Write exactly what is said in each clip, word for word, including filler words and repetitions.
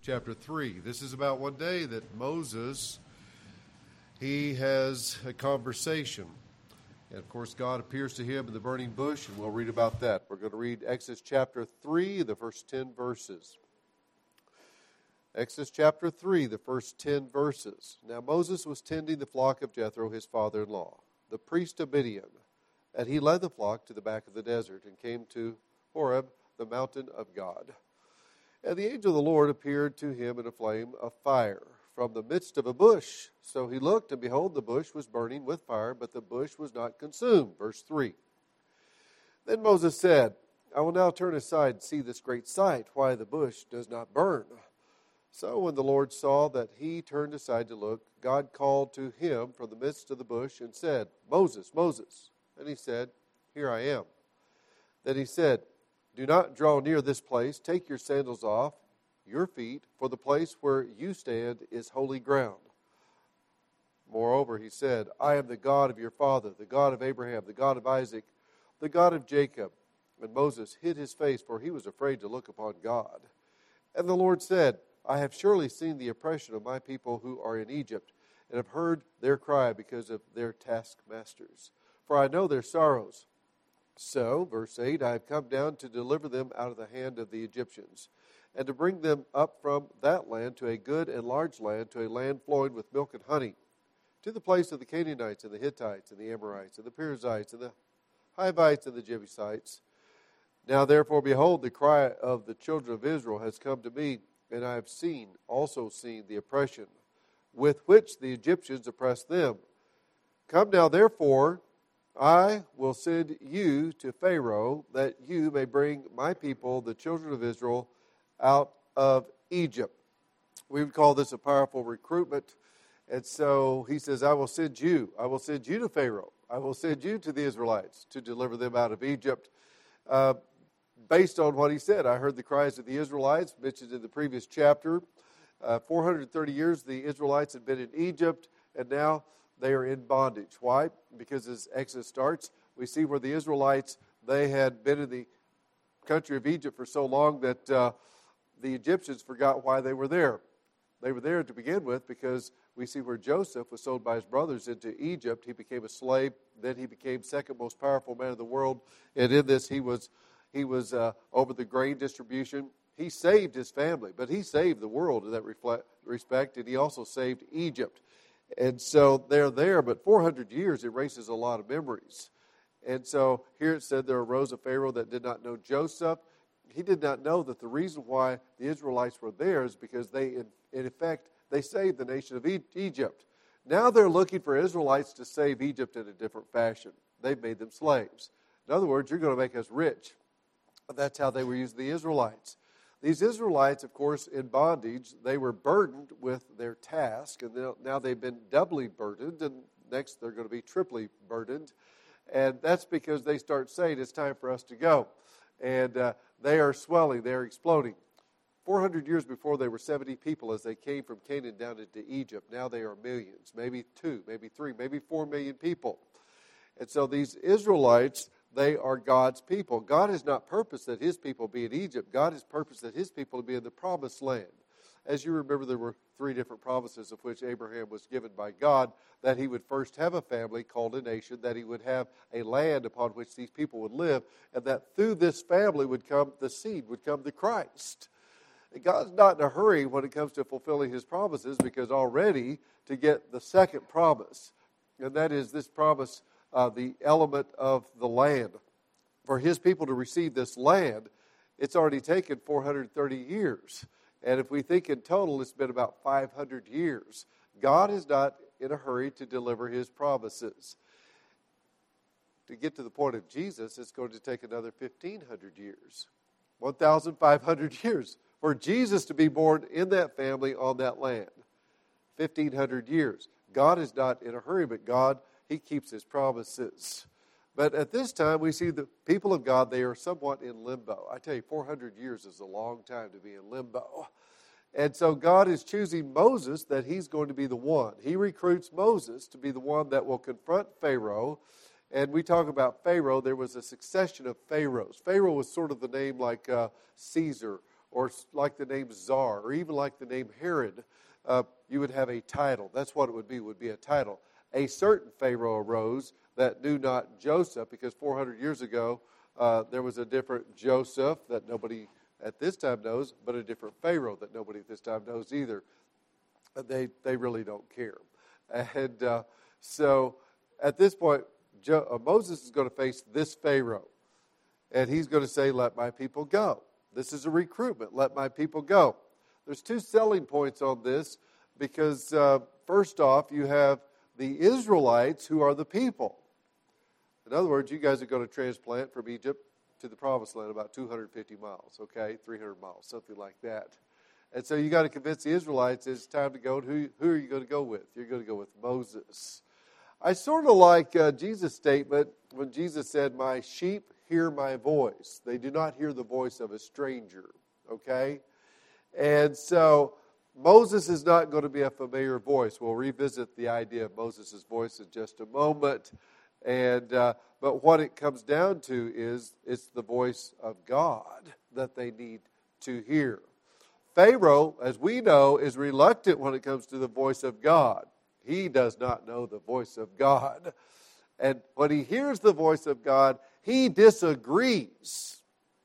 chapter three. This is about one day that Moses, he has a conversation. And of course, God appears to him in the burning bush, and we'll read about that. We're going to read Exodus chapter three, the first ten verses. Exodus chapter three, the first ten verses. Now Moses was tending the flock of Jethro, his father-in-law, the priest of Midian, and he led the flock to the back of the desert and came to Horeb, the mountain of God. And the angel of the Lord appeared to him in a flame of fire from the midst of a bush. So he looked, and behold, the bush was burning with fire, but the bush was not consumed. Verse three. Then Moses said, I will now turn aside and see this great sight, why the bush does not burn. So when the Lord saw that he turned aside to look, God called to him from the midst of the bush and said, Moses, Moses. And he said, Here I am. Then he said, Do not draw near this place. Take your sandals off your feet, for the place where you stand is holy ground. Moreover, he said, I am the God of your father, the God of Abraham, the God of Isaac, the God of Jacob. And Moses hid his face, for he was afraid to look upon God. And the Lord said, I have surely seen the oppression of my people who are in Egypt, and have heard their cry because of their taskmasters. For I know their sorrows. So, verse eight, I have come down to deliver them out of the hand of the Egyptians, and to bring them up from that land to a good and large land, to a land flowing with milk and honey, to the place of the Canaanites and the Hittites and the Amorites and the Perizzites and the Hivites and the Jebusites. Now therefore, behold, the cry of the children of Israel has come to me, and I have seen, also seen the oppression with which the Egyptians oppressed them. Come now therefore, I will send you to Pharaoh, that you may bring my people, the children of Israel, out of Egypt. We would call this a powerful recruitment. And so he says, I will send you. I will send you to Pharaoh. I will send you to the Israelites to deliver them out of Egypt. Uh, based on what he said, I heard the cries of the Israelites mentioned in the previous chapter. Uh, four hundred thirty years the Israelites had been in Egypt, and now they are in bondage. Why? Because as Exodus starts, we see where the Israelites, they had been in the country of Egypt for so long that uh, the Egyptians forgot why they were there. They were there to begin with because we see where Joseph was sold by his brothers into Egypt. He became a slave. Then he became second most powerful man in the world. And in this, he was he was uh, over the grain distribution. He saved his family, but he saved the world in that reflect, respect, and he also saved Egypt. And so they're there, but four hundred years erases a lot of memories. And so here it said there arose a Pharaoh that did not know Joseph. He did not know that the reason why the Israelites were there is because they, in, in effect, they saved the nation of Egypt. Now they're looking for Israelites to save Egypt in a different fashion. They've made them slaves. In other words, you're going to make us rich. That's how they were using the Israelites. These Israelites, of course, in bondage, they were burdened with their task, and now they've been doubly burdened, and next they're going to be triply burdened. And that's because they start saying, it's time for us to go. And uh, they are swelling, they are exploding. four hundred years before, they were seventy people as they came from Canaan down into Egypt. Now they are millions, maybe two, maybe three, maybe four million people. And so these Israelites, they are God's people. God has not purposed that his people be in Egypt. God has purposed that his people be in the promised land. As you remember, there were three different promises of which Abraham was given by God, that he would first have a family called a nation, that he would have a land upon which these people would live, and that through this family would come the seed, would come the Christ. And God's not in a hurry when it comes to fulfilling his promises, because already to get the second promise, and that is this promise, uh, the element of the land. For his people to receive this land, it's already taken four hundred thirty years. And if we think in total, it's been about five hundred years. God is not in a hurry to deliver his promises. To get to the point of Jesus, it's going to take another fifteen hundred years. one thousand five hundred years for Jesus to be born in that family on that land. fifteen hundred years. God is not in a hurry, but God, he keeps his promises. But at this time, we see the people of God, they are somewhat in limbo. I tell you, four hundred years is a long time to be in limbo. And so God is choosing Moses that he's going to be the one. He recruits Moses to be the one that will confront Pharaoh. And we talk about Pharaoh, there was a succession of pharaohs. Pharaoh was sort of the name like uh, Caesar or like the name Czar, or even like the name Herod, uh, you would have a title. That's what it would be, would be a title. A certain Pharaoh arose that knew not Joseph, because four hundred years ago, uh, there was a different Joseph that nobody at this time knows, but a different Pharaoh that nobody at this time knows either. They they really don't care. And uh, so at this point, Jo- uh, Moses is going to face this Pharaoh. And he's going to say, let my people go. This is a recruitment. Let my people go. There's two selling points on this because, uh, first off, you have the Israelites who are the people. In other words, you guys are going to transplant from Egypt to the Promised Land about two hundred fifty miles, okay, three hundred miles, something like that. And so you got to convince the Israelites it's time to go. And who, who are you going to go with? You're going to go with Moses. I sort of like uh, Jesus' statement when Jesus said, my sheep hear my voice. They do not hear the voice of a stranger, okay? And so Moses is not going to be a familiar voice. We'll revisit the idea of Moses' voice in just a moment. And uh, but what it comes down to is it's the voice of God that they need to hear. Pharaoh, as we know, is reluctant when it comes to the voice of God. He does not know the voice of God. And when he hears the voice of God, he disagrees.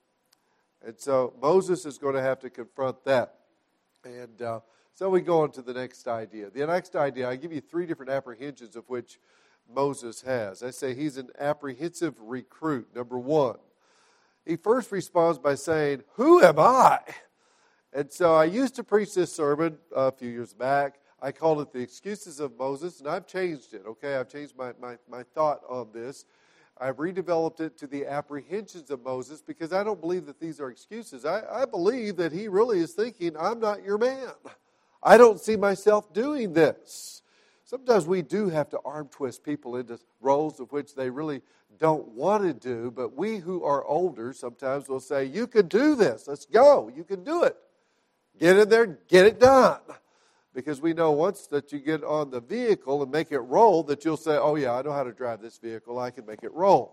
And so Moses is going to have to confront that. And uh, so we go on to the next idea. The next idea, I give you three different apprehensions of which Moses has. I say he's an apprehensive recruit. Number one, he first responds by saying, who am I? And so I used to preach this sermon a few years back. I called it the excuses of Moses, and I've changed it, okay? I've changed my, my, my thought on this. I've redeveloped it to the apprehensions of Moses because I don't believe that these are excuses. I, I believe that he really is thinking, I'm not your man. I don't see myself doing this. Sometimes we do have to arm twist people into roles of which they really don't want to do, but we who are older sometimes will say, you can do this. Let's go. You can do it. Get in there and get it done. Because we know once that you get on the vehicle and make it roll, that you'll say, oh yeah, I know how to drive this vehicle. I can make it roll.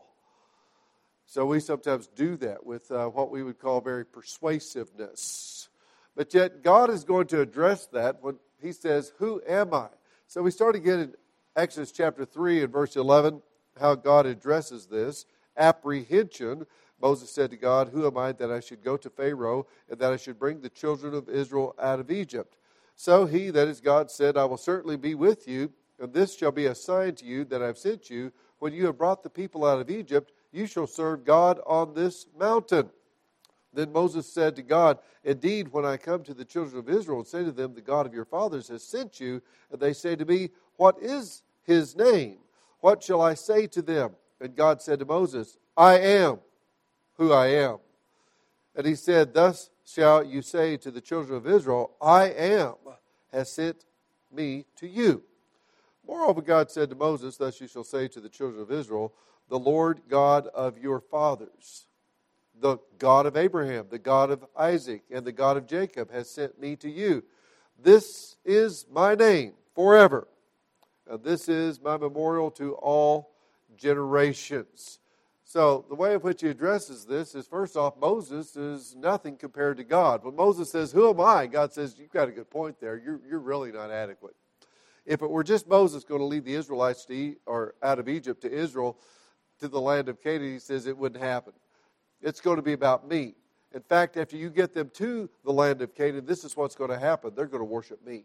So we sometimes do that with uh, what we would call very persuasiveness. But yet God is going to address that when he says, who am I? So we start again in Exodus chapter three and verse eleven, how God addresses this. Apprehension. Moses said to God, who am I that I should go to Pharaoh and that I should bring the children of Israel out of Egypt? So he, that is God, said, I will certainly be with you, and this shall be a sign to you that I have sent you. When you have brought the people out of Egypt, you shall serve God on this mountain. Then Moses said to God, indeed, when I come to the children of Israel and say to them, the God of your fathers has sent you, and they say to me, what is his name? What shall I say to them? And God said to Moses, I am who I am. And he said, thus shall you say to the children of Israel, I am, has sent me to you. Moreover, God said to Moses, thus you shall say to the children of Israel, the Lord God of your fathers, the God of Abraham, the God of Isaac, and the God of Jacob has sent me to you. This is my name forever, and this is my memorial to all generations. So the way in which he addresses this is, first off, Moses is nothing compared to God. When Moses says, who am I? God says, you've got a good point there. You're, you're really not adequate. If it were just Moses going to lead the Israelites to eat, or out of Egypt to Israel, to the land of Canaan, he says it wouldn't happen. It's going to be about me. In fact, after you get them to the land of Canaan, this is what's going to happen. They're going to worship me.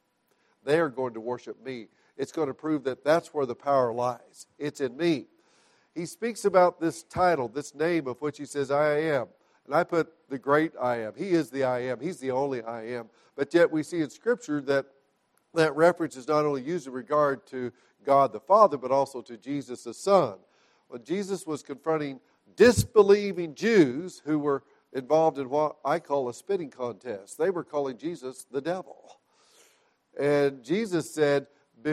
They are going to worship me. It's going to prove that that's where the power lies. It's in me. He speaks about this title, this name of which he says, I am. And I put the great I am. He is the I am. He's the only I am. But yet we see in Scripture that that reference is not only used in regard to God the Father, but also to Jesus the Son. When Jesus was confronting disbelieving Jews who were involved in what I call a spitting contest, they were calling Jesus the devil. And Jesus said,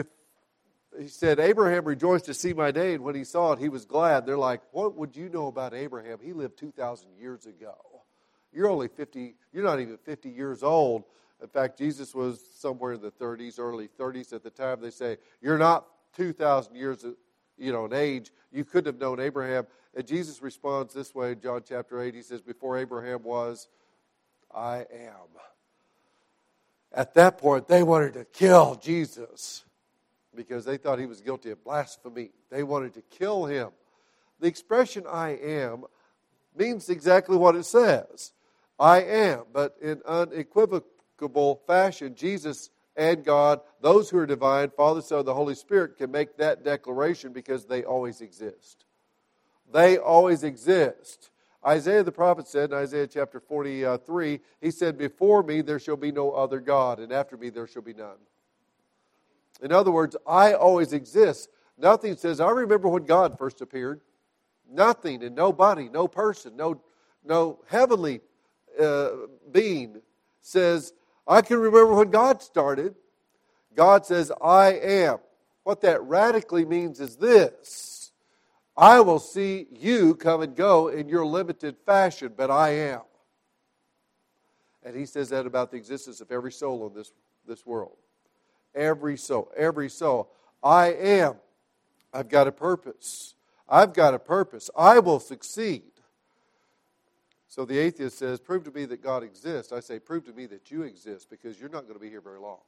He said, Abraham rejoiced to see my day, and when he saw it, he was glad. They're like, what would you know about Abraham? He lived two thousand years ago. You're only fifty, you're not even fifty years old. In fact, Jesus was somewhere in the thirties, early thirties at the time. They say, you're not two thousand years you know, in age. You couldn't have known Abraham. And Jesus responds this way in John chapter eight. He says, before Abraham was, I am. At that point, they wanted to kill Jesus because they thought he was guilty of blasphemy. They wanted to kill him. The expression I am means exactly what it says. I am, but in unequivocal fashion, Jesus and God, those who are divine, Father, Son, and the Holy Spirit, can make that declaration because they always exist. They always exist. Isaiah the prophet said in Isaiah chapter forty-three, he said, before me there shall be no other God, and after me there shall be none. In other words, I always exist. Nothing says, I remember when God first appeared. Nothing and nobody, no person, no, no heavenly uh, being says, I can remember when God started. God says, I am. What that radically means is this. I will see you come and go in your limited fashion, but I am. And he says that about the existence of every soul in this, this world. Every soul, every soul. I am. I've got a purpose. I've got a purpose. I will succeed. So the atheist says, prove to me that God exists. I say, prove to me that you exist, because you're not going to be here very long.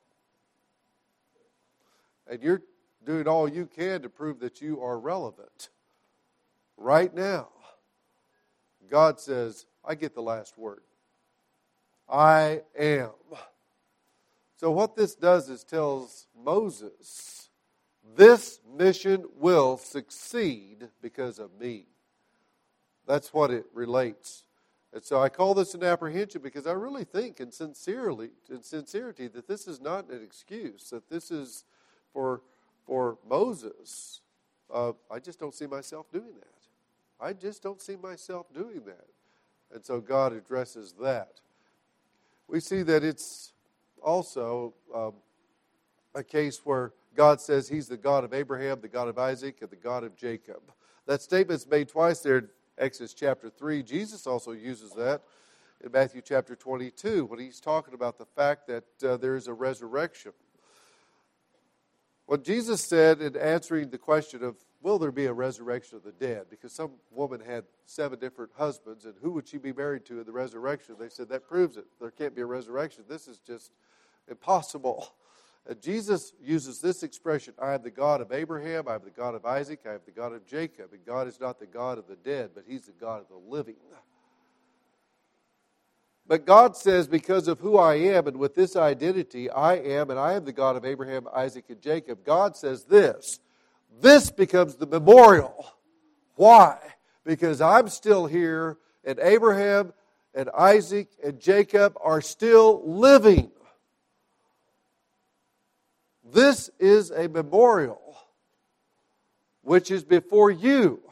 And you're doing all you can to prove that you are relevant. Right now, God says, I get the last word. I am. So what this does is tells Moses, this mission will succeed because of me. That's what it relates. And so I call this an apprehension because I really think in sincerely, in sincerity that this is not an excuse, that this is for, for Moses. Uh, I just don't see myself doing that. I just don't see myself doing that. And so God addresses that. We see that it's also um, a case where God says he's the God of Abraham, the God of Isaac, and the God of Jacob. That statement's made twice there in Exodus chapter three. Jesus also uses that in Matthew chapter twenty-two when he's talking about the fact that uh, there is a resurrection. What Jesus said in answering the question of, will there be a resurrection of the dead? Because some woman had seven different husbands, and who would she be married to in the resurrection? They said, that proves it. There can't be a resurrection. This is just impossible. And Jesus uses this expression, I am the God of Abraham, I am the God of Isaac, I am the God of Jacob. And God is not the God of the dead, but he's the God of the living. But God says, because of who I am, and with this identity, I am, and I am the God of Abraham, Isaac, and Jacob. God says this. This becomes the memorial. Why? Because I'm still here, and Abraham and Isaac and Jacob are still living. This is a memorial which is before you.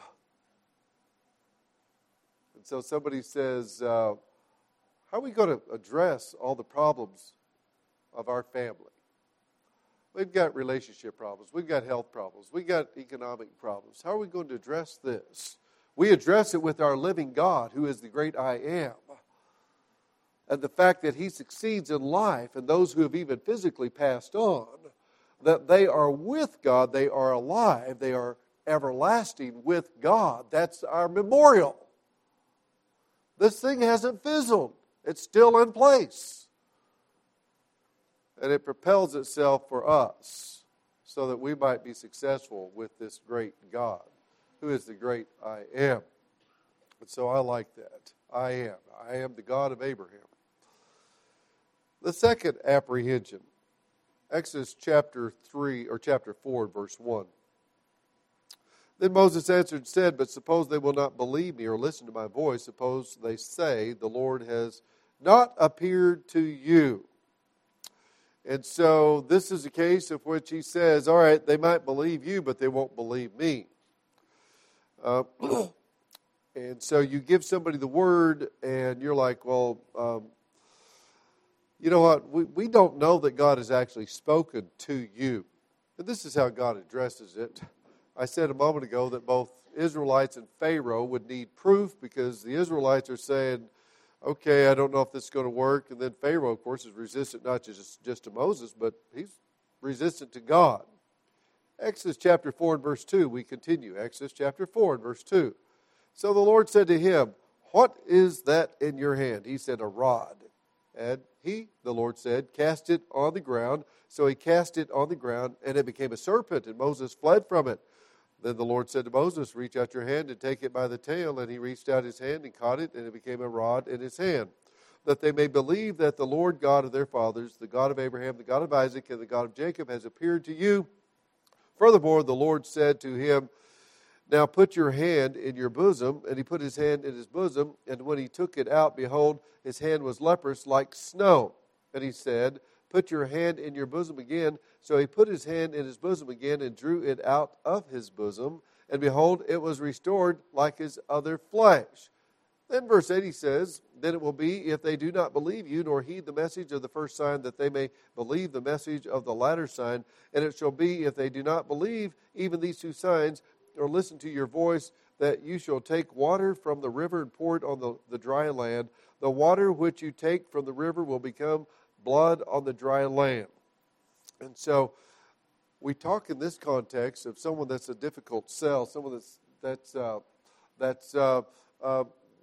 And so somebody says, uh, how are we going to address all the problems of our family? We've got relationship problems. We've got health problems. We've got economic problems. How are we going to address this? We address it with our living God, who is the great I am. And the fact that he succeeds in life, and those who have even physically passed on, that they are with God, they are alive, they are everlasting with God. That's our memorial. This thing hasn't fizzled. It's still in place. And it propels itself for us so that we might be successful with this great God, who is the great I am. And so I like that. I am. I am the God of Abraham. The second apprehension, Exodus chapter three, or chapter four, verse one. Then Moses answered and said, but suppose they will not believe me or listen to my voice. Suppose they say, the Lord has not appeared to you. And so this is a case of which he says, all right, they might believe you, but they won't believe me. Uh, and so you give somebody the word, and you're like, well, um, you know what? We, we don't know that God has actually spoken to you. And this is how God addresses it. I said a moment ago that both Israelites and Pharaoh would need proof because the Israelites are saying, okay, I don't know if this is going to work. And then Pharaoh, of course, is resistant not just, just to Moses, but he's resistant to God. Exodus chapter four and verse two, we continue. Exodus chapter four and verse two. So the Lord said to him, what is that in your hand? He said, a rod. And he, the Lord said, cast it on the ground. So he cast it on the ground, and it became a serpent, and Moses fled from it. Then the Lord said to Moses, reach out your hand and take it by the tail. And he reached out his hand and caught it, and it became a rod in his hand, that they may believe that the Lord God of their fathers, the God of Abraham, the God of Isaac, and the God of Jacob, has appeared to you. Furthermore, the Lord said to him, now put your hand in your bosom. And he put his hand in his bosom, and when he took it out, behold, his hand was leprous like snow. And he said, put your hand in your bosom again. So he put his hand in his bosom again and drew it out of his bosom. And behold, it was restored like his other flesh. Then verse eight, he says, then it will be, if they do not believe you, nor heed the message of the first sign, that they may believe the message of the latter sign. And it shall be, if they do not believe even these two signs, or listen to your voice, that you shall take water from the river and pour it on the, the dry land. The water which you take from the river will become blood on the dry land. And so we talk in this context of someone that's a difficult sell, someone that's that's uh, that's uh, uh,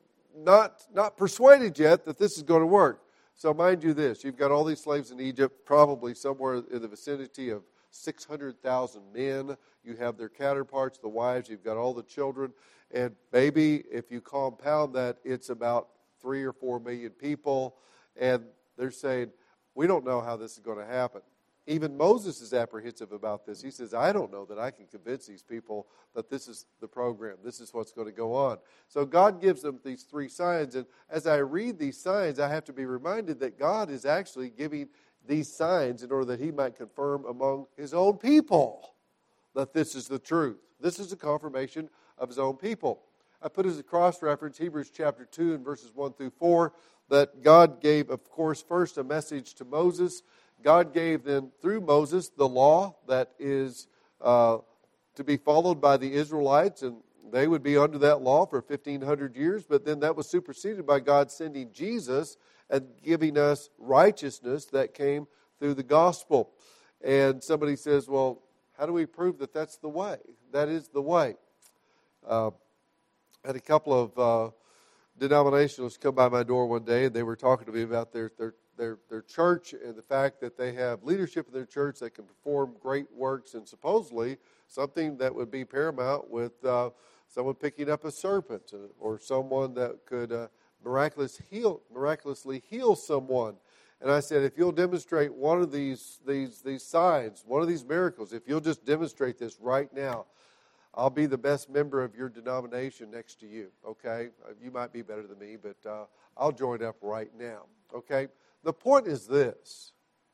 not not persuaded yet that this is going to work. So mind you this, you've got all these slaves in Egypt, probably somewhere in the vicinity of six hundred thousand men. You have their counterparts, the wives, you've got all the children. And maybe if you compound that, it's about three or four million people. And they're saying, we don't know how this is going to happen. Even Moses is apprehensive about this. He says, I don't know that I can convince these people that this is the program. This is what's going to go on. So God gives them these three signs. And as I read these signs, I have to be reminded that God is actually giving these signs in order that he might confirm among his own people that this is the truth. This is a confirmation of his own people. I put as a cross-reference Hebrews chapter two and verses one through four, that God gave, of course, first a message to Moses. God gave then, through Moses, the law that is uh, to be followed by the Israelites, and they would be under that law for fifteen hundred years, but then that was superseded by God sending Jesus and giving us righteousness that came through the gospel. And somebody says, well, how do we prove that that's the way? That is the way. Uh, I had a couple of uh, denominationalists come by my door one day, and they were talking to me about their, their their their church and the fact that they have leadership in their church that can perform great works, and supposedly something that would be paramount with uh, someone picking up a serpent, or someone that could uh, miraculous heal, miraculously heal someone. And I said, if you'll demonstrate one of these these these signs, one of these miracles, if you'll just demonstrate this right now, I'll be the best member of your denomination next to you, okay? You might be better than me, but uh, I'll join up right now, okay? The point is this.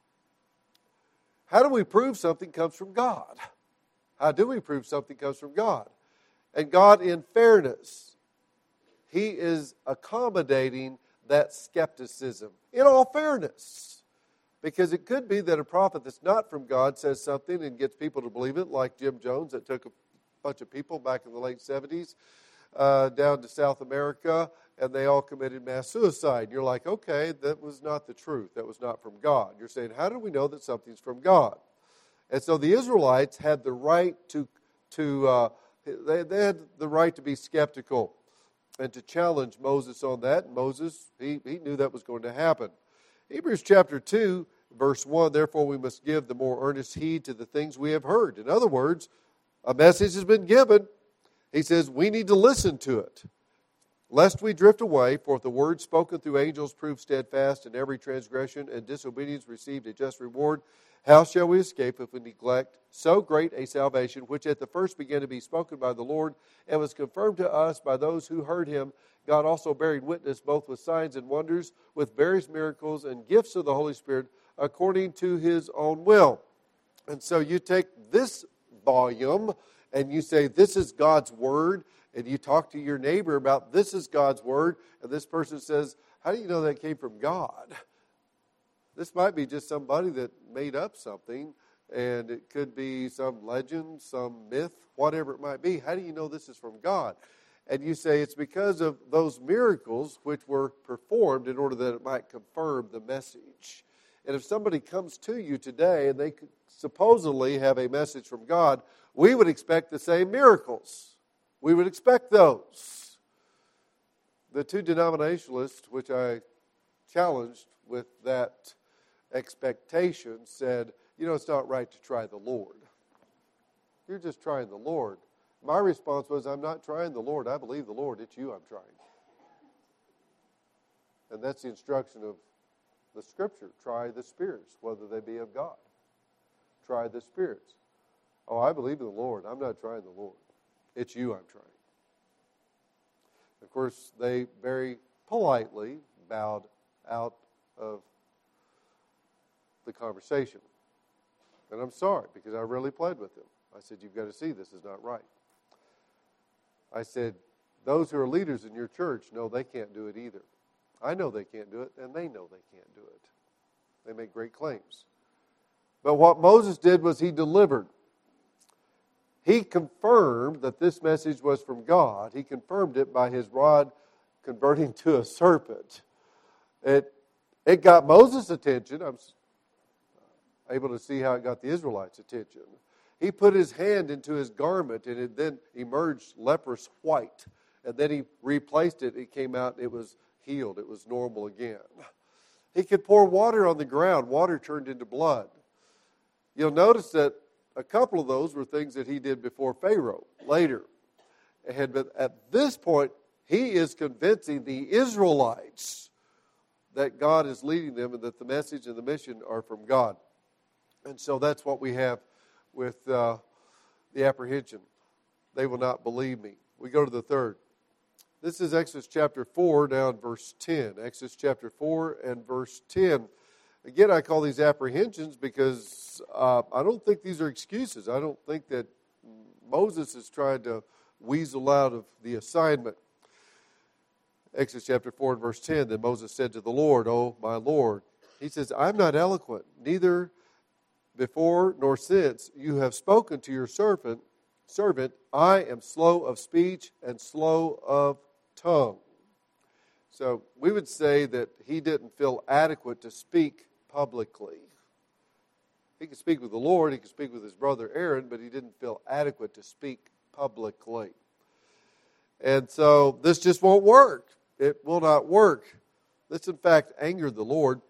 How do we prove something comes from God? How do we prove something comes from God? And God, in fairness, he is accommodating that skepticism, in all fairness. Because it could be that a prophet that's not from God says something and gets people to believe it, like Jim Jones, that took a bunch of people back in the late seventies uh, down to South America, and they all committed mass suicide. And you're like, okay, that was not the truth. That was not from God. You're saying, how do we know that something's from God? And so the Israelites had the right to, to uh, they, they had the right to be skeptical and to challenge Moses on that. And Moses, he, he knew that was going to happen. Hebrews chapter two, verse one, therefore we must give the more earnest heed to the things we have heard. In other words, a message has been given. He says we need to listen to it, lest we drift away, for if the word spoken through angels proved steadfast, and every transgression and disobedience received a just reward, how shall we escape if we neglect so great a salvation, which at the first began to be spoken by the Lord, and was confirmed to us by those who heard him, God also bearing witness both with signs and wonders, with various miracles and gifts of the Holy Spirit, according to his own will. And so you take this volume and you say, this is God's word, and you talk to your neighbor about this is God's word, and this person says, how do you know that came from God? This might be just somebody that made up something, and it could be some legend, some myth, whatever it might be. How do you know this is from God? And you say it's because of those miracles which were performed in order that it might confirm the message. And if somebody comes to you today and they could supposedly have a message from God, we would expect the same miracles. We would expect those. The two denominationalists, which I challenged with that expectation said, you know, it's not right to try the Lord. You're just trying the Lord. My response was, I'm not trying the Lord. I believe the Lord. It's you I'm trying. And that's the instruction of the Scripture. Try the spirits, whether they be of God. Try the spirits. Oh, I believe in the Lord. I'm not trying the Lord. It's you I'm trying. Of course, they very politely bowed out of the conversation. And I'm sorry, because I really pled with them. I said, you've got to see this is not right. I said, those who are leaders in your church know they can't do it either. I know they can't do it, and they know they can't do it. They make great claims. But what Moses did was he delivered. He confirmed that this message was from God. He confirmed it by his rod converting to a serpent. It, it got Moses' attention. I'm able to see how it got the Israelites' attention. He put his hand into his garment, and it then emerged leprous white. And then he replaced it. It came out, it was healed. It was normal again. He could pour water on the ground. Water turned into blood. You'll notice that a couple of those were things that he did before Pharaoh, later. And at this point, he is convincing the Israelites that God is leading them and that the message and the mission are from God. And so that's what we have with uh, the apprehension. They will not believe me. We go to the third. This is Exodus chapter four, down verse ten. Exodus chapter four and verse ten. Again, I call these apprehensions because uh, I don't think these are excuses. I don't think that Moses is trying to weasel out of the assignment. Exodus chapter four and verse ten, then Moses said to the Lord, "Oh, my Lord." He says, "I'm not eloquent, neither before nor since you have spoken to your servant, servant, I am slow of speech and slow of tongue." So we would say that he didn't feel adequate to speak publicly. He could speak with the Lord, he could speak with his brother Aaron, but he didn't feel adequate to speak publicly. And so this just won't work. It will not work. This, in fact, angered the Lord.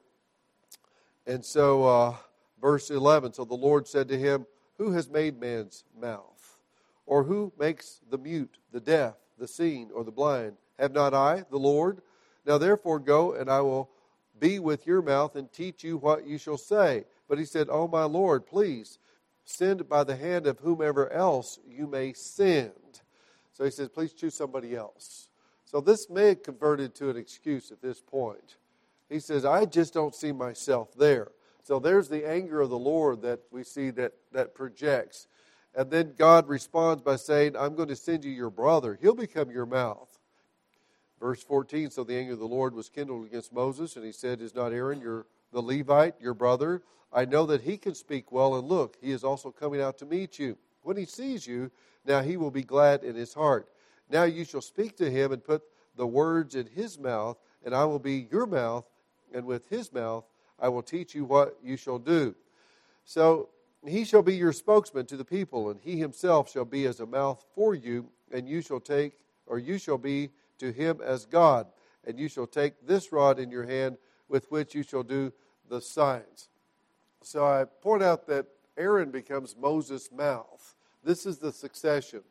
And so, uh, verse eleven, so the Lord said to him, "Who has made man's mouth? Or who makes the mute, the deaf, the seeing, or the blind? Have not I, the Lord? Now therefore go, and I will be with your mouth and teach you what you shall say." But he said, "Oh, my Lord, please send by the hand of whomever else you may send." So he says, please choose somebody else. So this may have converted to an excuse at this point. He says, I just don't see myself there. So there's the anger of the Lord that we see that, that projects. And then God responds by saying, I'm going to send you your brother. He'll become your mouth. Verse fourteen, so the anger of the Lord was kindled against Moses, and he said, is not Aaron your the Levite, your brother? I know that he can speak well, and look, he is also coming out to meet you. When he sees you, now he will be glad in his heart. Now you shall speak to him and put the words in his mouth, and I will be your mouth, and with his mouth I will teach you what you shall do. So he shall be your spokesman to the people, and he himself shall be as a mouth for you, and you shall take, or you shall be to him as God, and you shall take this rod in your hand with which you shall do the signs. So I point out that Aaron becomes Moses' mouth. This is the succession.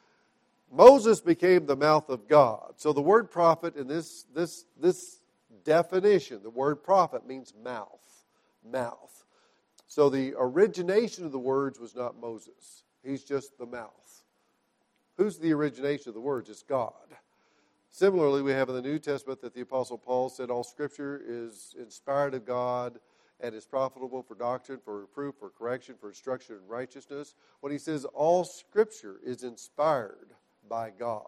Moses became the mouth of God. So the word prophet in this, this, this definition, the word prophet means mouth, mouth. So the origination of the words was not Moses. He's just the mouth. Who's the origination of the words? It's God. Similarly, we have in the New Testament that the Apostle Paul said all Scripture is inspired of God and is profitable for doctrine, for reproof, for correction, for instruction in righteousness. When he says all Scripture is inspired by God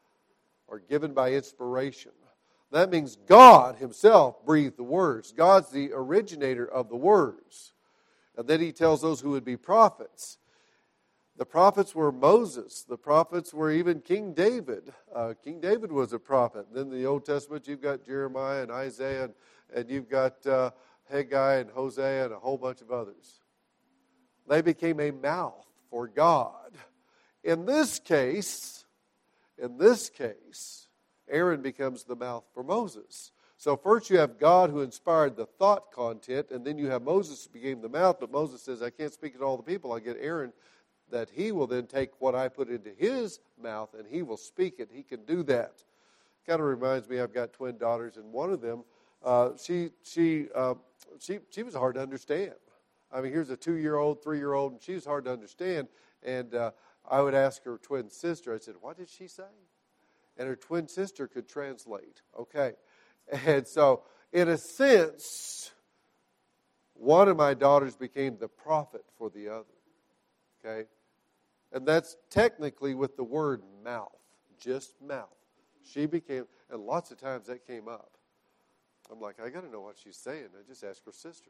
or given by inspiration, that means God himself breathed the words. God's the originator of the words. And then he tells those who would be prophets. The prophets were Moses. The prophets were even King David. Uh, King David was a prophet. Then in the Old Testament, you've got Jeremiah and Isaiah, and, and you've got uh, Haggai and Hosea and a whole bunch of others. They became a mouth for God. In this case, in this case, Aaron becomes the mouth for Moses. So first you have God who inspired the thought content, and then you have Moses who became the mouth. But Moses says, I can't speak to all the people. I get Aaron that he will then take what I put into his mouth, and he will speak it. He can do that. Kind of reminds me, I've got twin daughters, and one of them, uh, she she uh, she she was hard to understand. I mean, here's a two-year-old, three-year-old, and she was hard to understand. And uh, I would ask her twin sister, I said, what did she say? And her twin sister could translate. Okay. And so, in a sense, one of my daughters became the prophet for the other. Okay? And that's technically with the word mouth, just mouth. She became, and lots of times that came up. I'm like, I got to know what she's saying. I just asked her sister.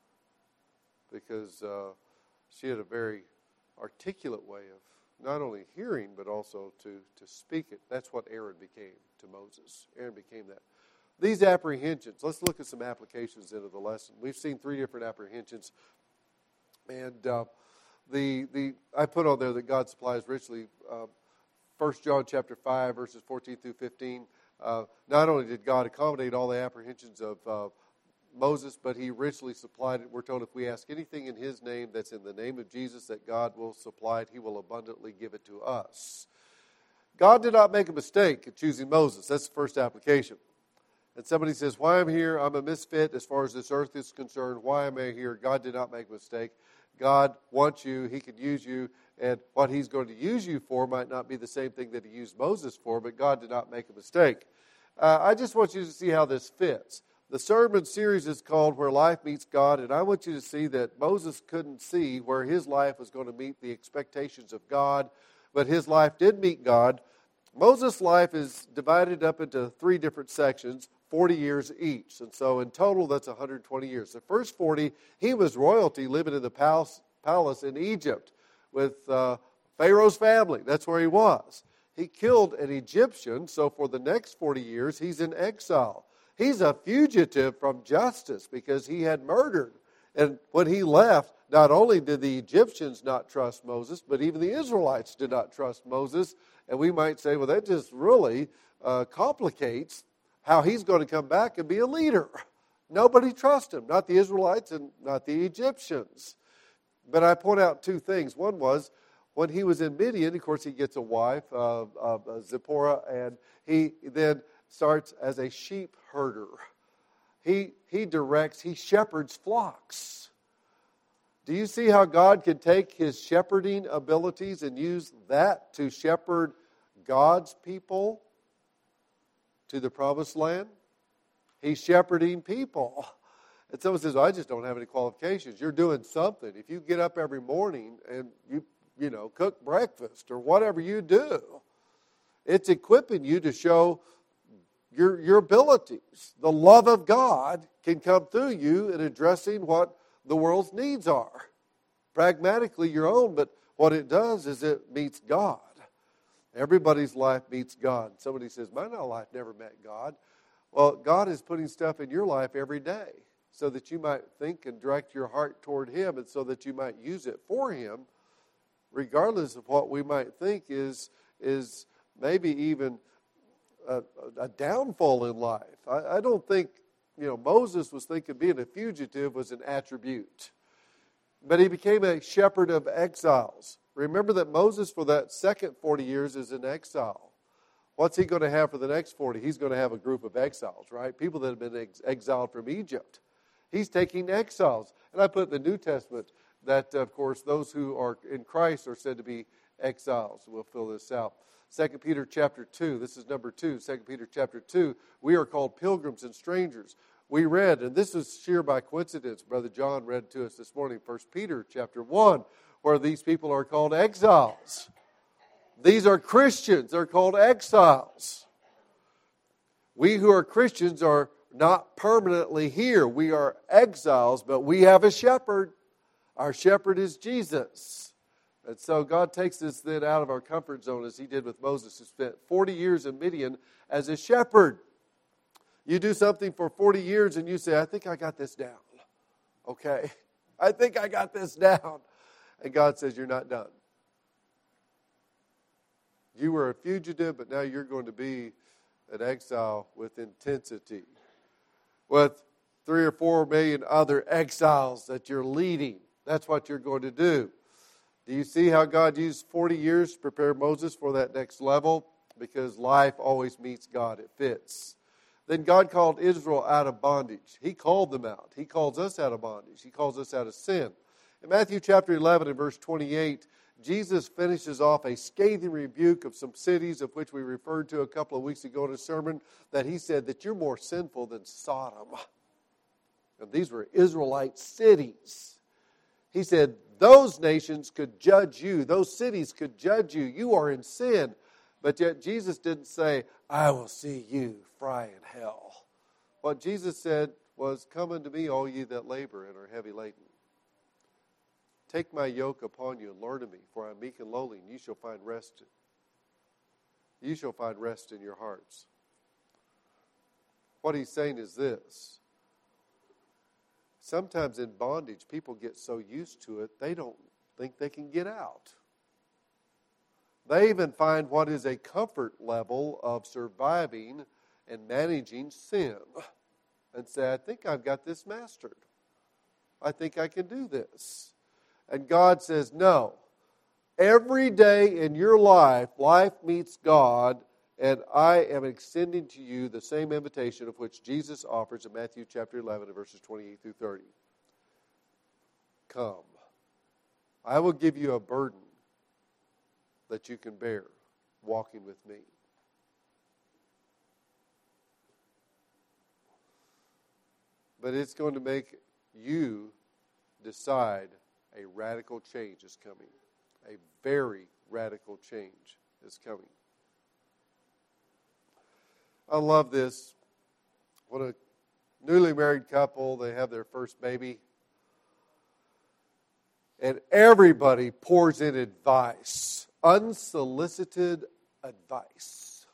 Because uh, she had a very articulate way of not only hearing, but also to, to speak it. That's what Aaron became to Moses. Aaron became that. These apprehensions, let's look at some applications into the lesson. We've seen three different apprehensions. And uh, the the I put on there that God supplies richly. Uh, First John chapter five, verses fourteen through fifteen. Uh, not only did God accommodate all the apprehensions of uh, Moses, but he richly supplied it. We're told if we ask anything in his name that's in the name of Jesus, that God will supply it. He will abundantly give it to us. God did not make a mistake in choosing Moses. That's the first application. And somebody says, why I'm here, I'm a misfit as far as this earth is concerned. Why am I here? God did not make a mistake. God wants you. He can use you. And what he's going to use you for might not be the same thing that he used Moses for, but God did not make a mistake. Uh, I just want you to see how this fits. The sermon series is called Where Life Meets God, and I want you to see that Moses couldn't see where his life was going to meet the expectations of God, but his life did meet God. Moses' life is divided up into three different sections, forty years each. And so in total, that's one hundred twenty years. The first forty, he was royalty living in the palace, palace in Egypt with uh, Pharaoh's family. That's where he was. He killed an Egyptian, so for the next forty years, he's in exile. He's a fugitive from justice because he had murdered. And when he left, not only did the Egyptians not trust Moses, but even the Israelites did not trust Moses. And we might say, well, that just really uh, complicates how he's going to come back and be a leader. Nobody trusts him, not the Israelites and not the Egyptians. But I point out two things. One was, when he was in Midian, of course, he gets a wife, uh, uh, Zipporah, and he then starts as a sheep herder. He, he directs, he shepherds flocks. Do you see how God can take his shepherding abilities and use that to shepherd God's people to the promised land? He's shepherding people. And someone says, well, I just don't have any qualifications. You're doing something. If you get up every morning and you, you know, cook breakfast or whatever you do, it's equipping you to show your, your abilities. The love of God can come through you in addressing what the world's needs are. Pragmatically your own, but what it does is it meets God. Everybody's life meets God. Somebody says, my life never met God. Well, God is putting stuff in your life every day so that you might think and direct your heart toward him and so that you might use it for him, regardless of what we might think is, is maybe even a, a downfall in life. I, I don't think, you know, Moses was thinking being a fugitive was an attribute. But he became a shepherd of exiles. Remember that Moses, for that second forty years, is in exile. What's he going to have for the next forty? He's going to have a group of exiles, right? People that have been ex- exiled from Egypt. He's taking exiles. And I put in the New Testament that, of course, those who are in Christ are said to be exiles. We'll fill this out. Second Peter chapter two, this is number two. Second Peter chapter two, we are called pilgrims and strangers. We read, and this is sheer by coincidence, Brother John read to us this morning, First Peter chapter one, where these people are called exiles. These are Christians. They're called exiles. We who are Christians are not permanently here. We are exiles, but we have a shepherd. Our shepherd is Jesus. And so God takes us then out of our comfort zone as he did with Moses, who spent forty years in Midian as a shepherd. You do something for forty years and you say, I think I got this down. Okay, I think I got this down. And God says, you're not done. You were a fugitive, but now you're going to be an exile with intensity. with three or four million other exiles that you're leading. That's what you're going to do. Do you see how God used forty years to prepare Moses for that next level? Because life always meets God. It fits. Then God called Israel out of bondage. He called them out. He calls us out of bondage. He calls us out of sin. In Matthew chapter eleven and verse twenty-eight, Jesus finishes off a scathing rebuke of some cities of which we referred to a couple of weeks ago in a sermon, that he said that you're more sinful than Sodom. And these were Israelite cities. He said those nations could judge you. Those cities could judge you. You are in sin. But yet Jesus didn't say, I will see you fry in hell. What Jesus said was, come unto me, all ye that labor and are heavy laden. Take my yoke upon you and learn of me, for I am meek and lowly, and you shall find rest. You shall find rest in your hearts. What he's saying is this. Sometimes in bondage, people get so used to it, they don't think they can get out. They even find what is a comfort level of surviving and managing sin and say, I think I've got this mastered. I think I can do this. And God says, no. Every day in your life, life meets God, and I am extending to you the same invitation of which Jesus offers in Matthew chapter eleven, verses twenty-eight through thirty. Come. I will give you a burden that you can bear walking with me. But it's going to make you decide a radical change is coming. A very radical change is coming. I love this. When a newly married couple, they have their first baby, and everybody pours in advice, unsolicited advice.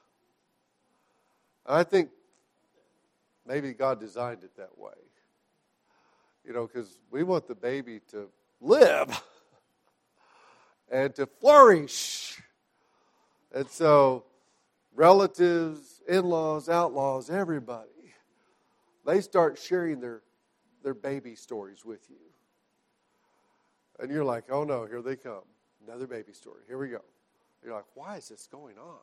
I think maybe God designed it that way. You know, because we want the baby to live and to flourish. And so relatives, in-laws, outlaws, everybody, they start sharing their, their baby stories with you. And you're like, oh no, here they come. Another baby story. Here we go. You're like, why is this going on?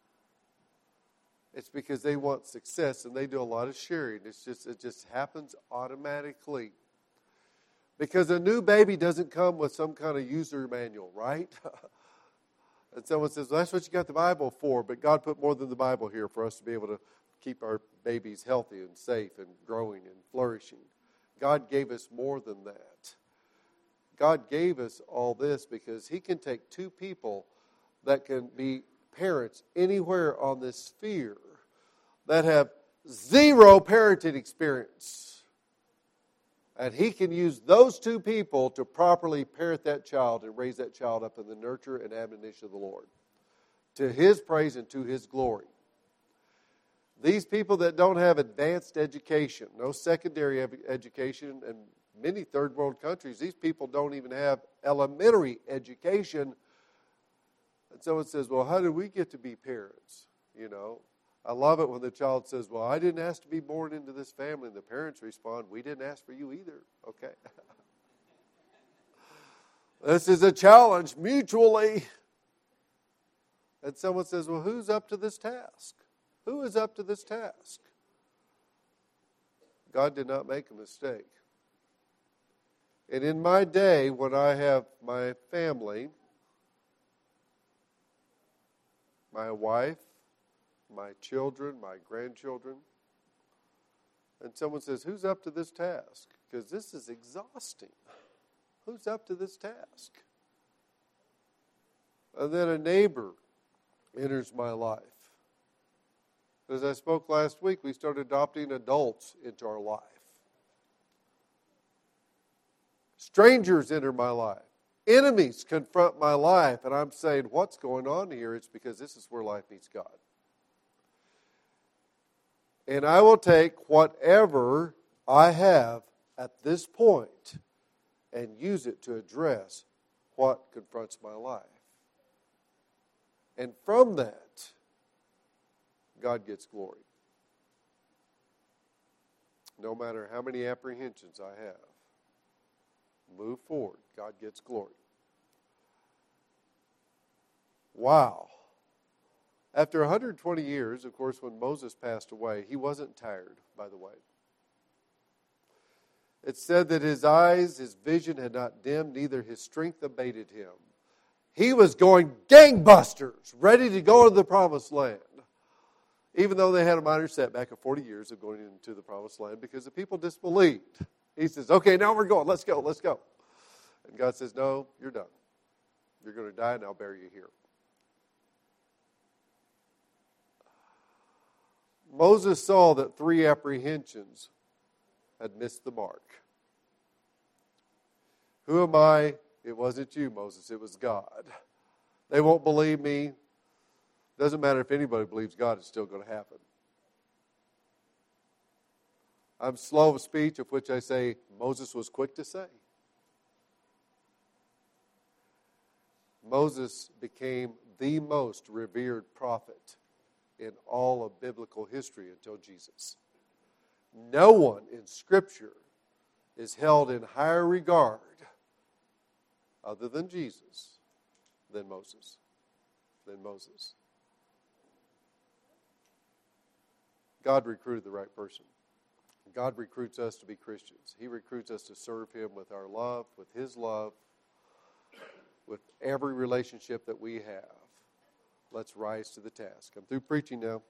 It's because they want success and they do a lot of sharing. It's just it just happens automatically. Because a new baby doesn't come with some kind of user manual, right? And someone says, well, that's what you got the Bible for, but God put more than the Bible here for us to be able to keep our babies healthy and safe and growing and flourishing. God gave us more than that. God gave us all this because He can take two people that can be parents anywhere on this sphere that have zero parenting experience. And He can use those two people to properly parent that child and raise that child up in the nurture and admonition of the Lord, to His praise and to His glory. These people that don't have advanced education, no secondary education, and many third world countries, these people don't even have elementary education. And someone says, well, how did we get to be parents? You know, I love it when the child says, well, I didn't ask to be born into this family. And the parents respond, we didn't ask for you either. Okay. This is a challenge mutually. And someone says, well, who's up to this task? Who is up to this task? God did not make a mistake. And in my day, when I have my family, my wife, my children, my grandchildren, and someone says, who's up to this task? Because this is exhausting. Who's up to this task? And then a neighbor enters my life. As I spoke last week, we started adopting adults into our life. Strangers enter my life. Enemies confront my life. And I'm saying, what's going on here? It's because this is where life meets God. And I will take whatever I have at this point and use it to address what confronts my life. And from that, God gets glory. No matter how many apprehensions I have, move forward. God gets glory. Wow. After one hundred twenty years, of course, when Moses passed away, he wasn't tired, by the way. It said that his eyes, his vision had not dimmed, neither his strength abated him. He was going gangbusters, ready to go to the promised land. Even though they had a minor setback of forty years of going into the promised land because the people disbelieved. He says, okay, now we're going. Let's go, let's go. And God says, no, you're done. You're going to die and I'll bury you here. Moses saw that three apprehensions had missed the mark. Who am I? It wasn't you, Moses. It was God. They won't believe me. Doesn't matter if anybody believes God, it's still going to happen. I'm slow of speech, of which I say Moses was quick to say. Moses became the most revered prophet in all of biblical history until Jesus. No one in Scripture is held in higher regard other than Jesus than Moses. Than Moses. God recruited the right person. God recruits us to be Christians. He recruits us to serve Him with our love, with His love, with every relationship that we have. Let's rise to the task. I'm through preaching now.